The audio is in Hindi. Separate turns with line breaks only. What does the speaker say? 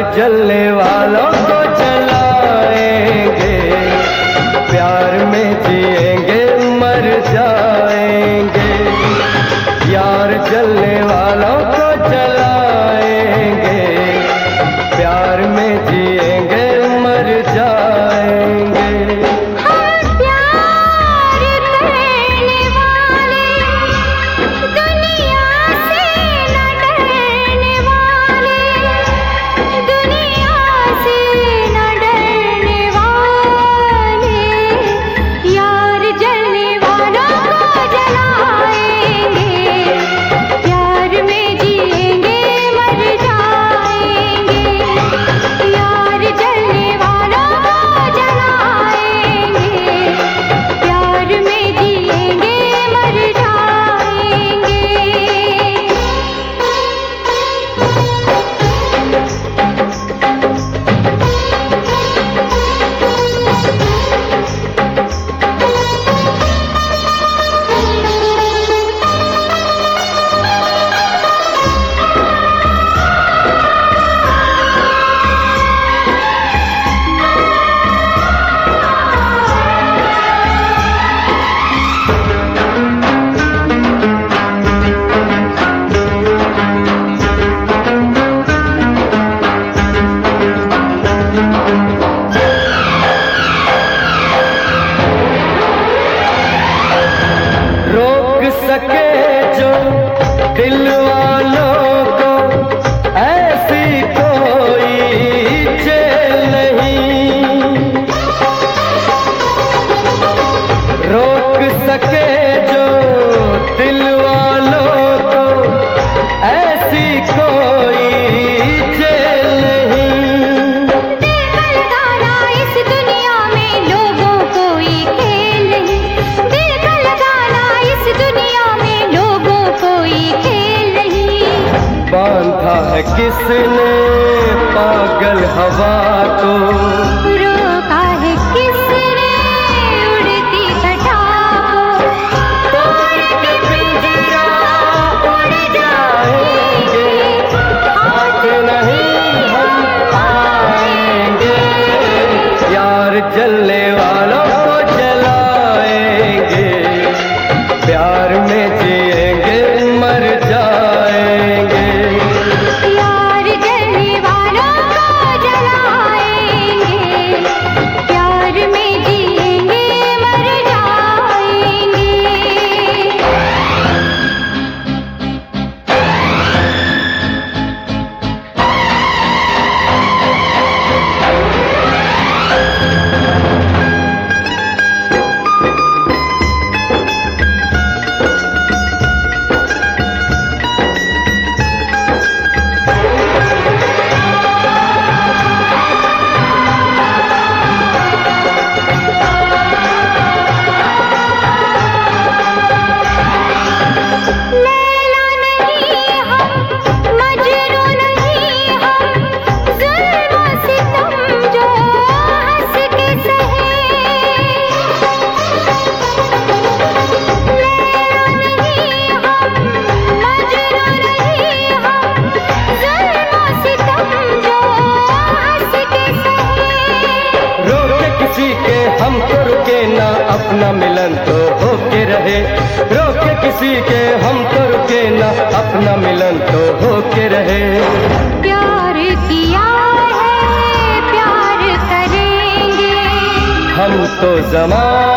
जलने वालों को जलाएंगे, प्यार में जिएंगे मर जाएंगे। यार जलने वालों को जलाएंगे, प्यार में जिएंगे मर जाएंगे।
हम प्यार करने वाले, दुनिया से न डरने वाले, दुनिया से न डरने वाले। यार जलने वालों को जलाएंगे, प्यार में जिएंगे मर जाएंगे। यार जलने वालों को जलाएंगे, प्यार में जिएंगे मर जाएंगे।
रोक सके जो दिल वालों को, ऐसी कोई जेल नहीं। रोक सके जो दिल वालों को, ऐसी कोई जेल नहीं।
दिल का लगाना इस दुनिया में लोगों कोई खेल नहीं। दिल का लगाना इस दुनिया में लोगों कोई खेल नहीं।
बांधा है किसने पागल हवा को,
रोका है किसने उड़ती घटा को।
तोड़ के पिंजरा उड़ जाएंगे, आज नहीं हम आएंगे। यार जलने वालों को जलाएंगे, प्यार में जिएंगे मर जाएंगे।
यार जलने वालों को जलाएंगे, प्यार में जिएंगे मर जाएंगे। लैला नहीं हम, मजनू नहीं हम, ज़ुल्म सितम जो हंस के सहे। लैला नहीं हम, मजनू नहीं हम, ज़ुल्म सितम जो हंस के सहे।
रोके किसी के हम तो रुके ना, अपना मिलन तो होके रहे। रोके किसी के हम तो रुके ना, अपना मिलन तो होके रहे।
प्यार किया है, प्यार करेंगे।
हम तो जमाने